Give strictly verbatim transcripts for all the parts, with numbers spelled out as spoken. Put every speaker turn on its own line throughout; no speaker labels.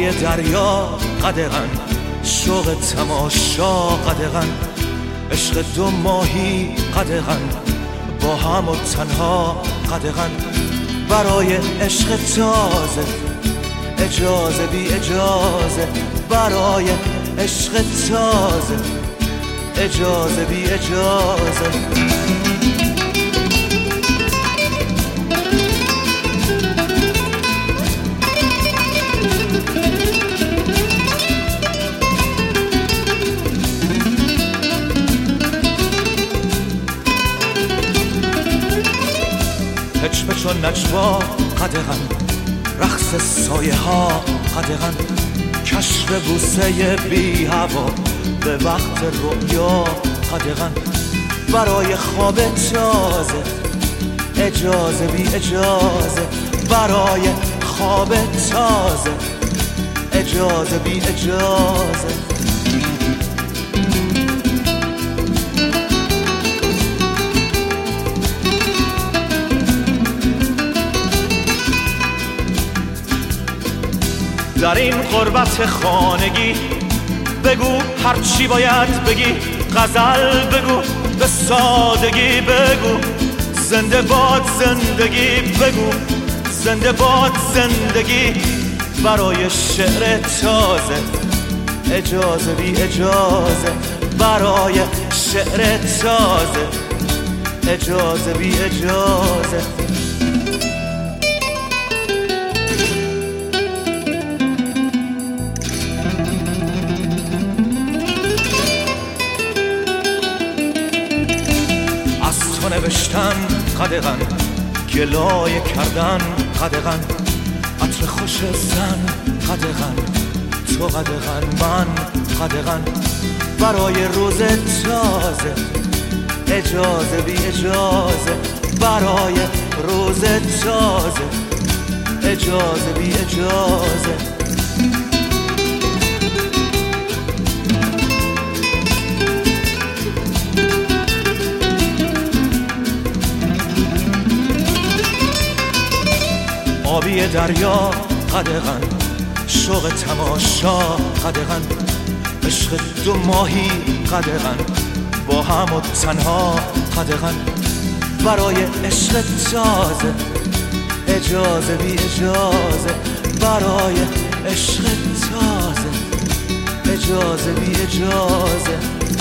آبی دریا قدغن، شوق تماشا قدغن، عشق دو ماهی قدغن، با هم و تنها قدغن، برای عشق تازه اجازه بی اجازه، برای عشق تازه اجازه بی اجازه. پچ پچ و نجوا قدغن، رقص سایه ها قدغن، کشف بوسه بی هوا به وقت رؤیا قدغن، برای خواب تازه اجازه بی اجازه، برای خواب تازه اجازه بی اجازه. در این غربت خانگی بگو هر چی باید بگی، غزل بگو به سادگی بگو، زنده باد زندگی بگو، زنده باد زندگی، برای شعر تازه اجازه بی اجازه، برای شعر تازه اجازه بی اجازه. نوشتن قدغن، گلایه کردن قدغن، عطر خوش زن قدغن، تو قدغن من قدغن، برای روز تازه اجازه بی اجازه، برای روز تازه اجازه بی اجازه. آبی دریا قدغن، شوق تماشا قدغن، عشق دو ماهی قدغن، با هم و تنها قدغن، برای عشق تازه اجازه بی اجازه، برای عشق تازه اجازه بی اجازه.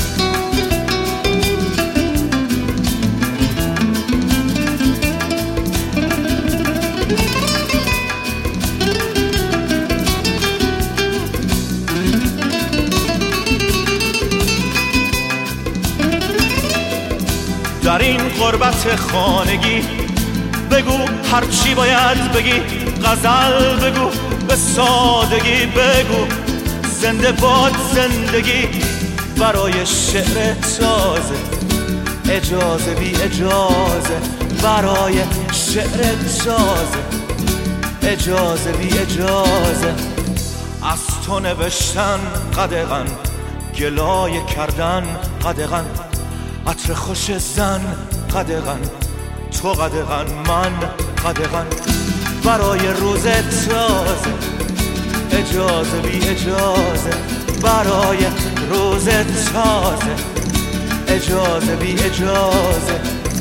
در این غربت خانگی بگو هر چی باید بگی، غزل بگو به سادگی بگو، زنده باد زندگی، برای شعر تازه اجازه بی اجازه، برای شعر تازه اجازه بی اجازه. از تو نوشتن قدغن، گلایه کردن قدغن، عطر خوش زن قدغن، تو قدغن من قدغن، برای روز تازه اجازه بی اجازه، برای روز تازه اجازه بی اجازه.